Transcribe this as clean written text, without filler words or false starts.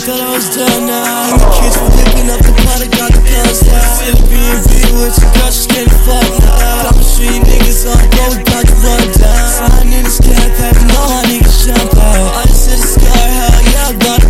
thought I was done now. The kids were whipping up the pot, I got the guns now. In the B&B with some girls, just getting fucked now. Couple street niggas on go, we got to run down. Sliding in this cab, having all my niggas jump out. I just hit a scar, hell yeah, I got